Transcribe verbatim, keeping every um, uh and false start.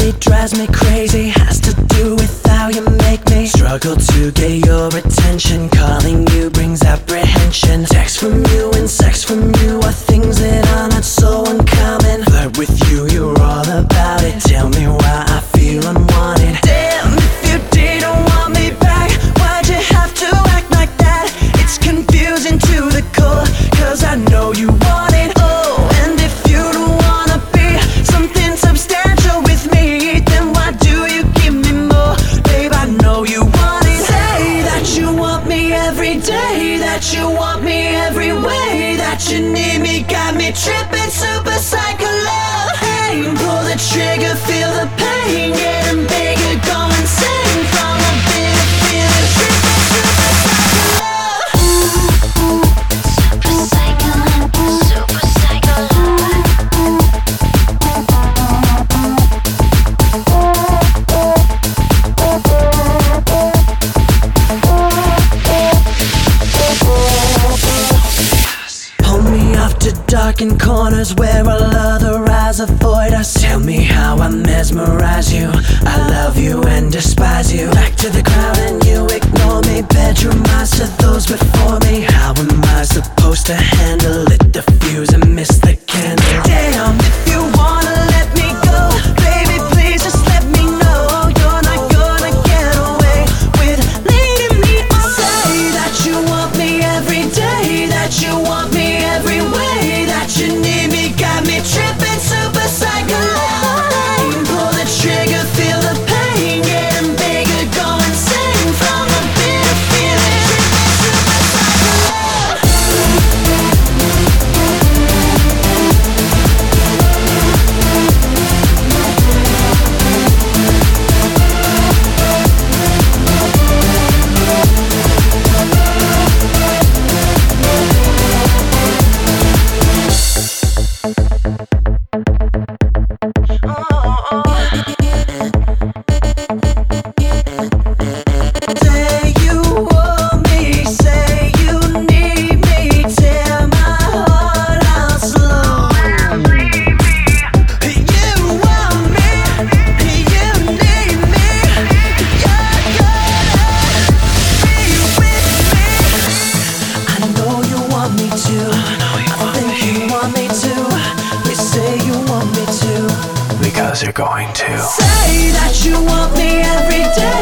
really drives me crazy has to do with how you make me struggle to get your attention. Calling you brings apprehension. Text from you and sex from you are things that are not so uncommon. Flirt with you, you're all about it. Tell me why I feel unwanted. Damn, if you didn't want me back, why'd you have to act like that? It's confusing to the core, cause I know you want it. Oh, and if you don't wanna be something substantial with me, then why do you give me more? Babe, I know you want it. Say that you want me every day, that you want me every way, that you need me, got me tripping, super psycho love. Hey, pull the trigger, feel the pain, getting bigger, go insane from a bitter feeling. Tripping, super psycho love. Super psycho love, super psycho love. Pull me off to darkened corners where all other eyes avoid us. Tell me how I mesmerize you. I love you and despise you. Back to the crowd and you ignore me. Bedroom eyes to those before me. How am I supposed to handle it? The fuse and miss the candle. Damn, if you wanna let me go, baby, please just let me know. You're not gonna get away with leading me on. Say that you want me every day, that you want me every way, that you need me, got me tripping, super psycho love. Pull the trigger, feel the pain, getting bigger, go insane from a bitter feeling. Tripping, super psycho love. Say you want me, say you need me, tear my heart out slow. You want me, you need me, you're gonna be with me. I know you want me to, I think you want me to. Please say you want me to, Because you're going to. say that you want me every day.